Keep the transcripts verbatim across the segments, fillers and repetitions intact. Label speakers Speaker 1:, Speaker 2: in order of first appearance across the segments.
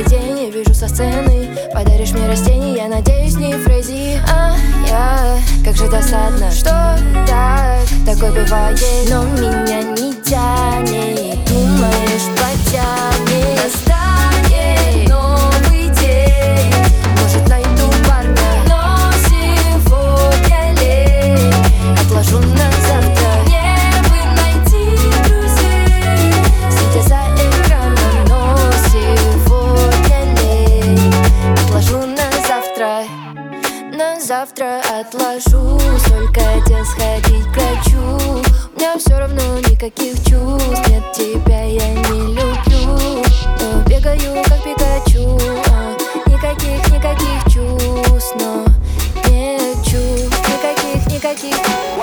Speaker 1: день я вижу со сцены. Подаришь мне растение, я надеюсь, не Фрейзи. А я, как же досадно, что так, такой бывает. Но меня не тянет, думаешь, потянет. Настанет новый день, может найду парня, но сегодня лень, отложу на завтра. Мне бы найти друзей, сидя за экраном, но сегодня лень, отложу на завтра. На завтра отложу, сколько дел сходить к врачу. У меня все равно никаких чувств, нет тебя я не люблю. Но бегаю как Пикачу, а, никаких, никаких чувств, но нет чувств, никаких, никаких.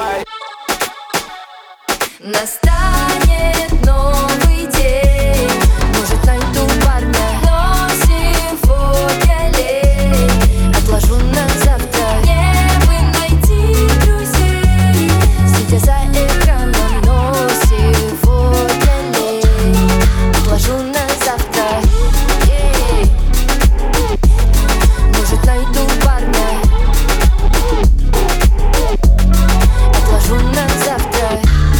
Speaker 1: Настанет новый день, может найду парня, но сегодня лень, отложу на завтра. Мне бы найти друзей, сидя за экраном, но сегодня лень, отложу на завтра. Ей. Может найду парня, отложу на завтра.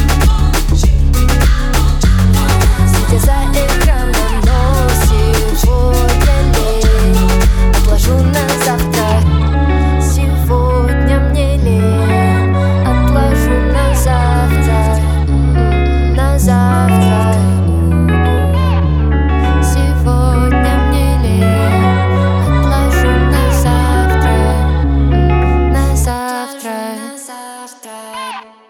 Speaker 1: Сидя за экраном, но сегодня лень, отложу на завтра. Сегодня мне лень, отложу на завтра. На завтра. Сегодня мне лень, отложу на завтра. На завтра. На завтра.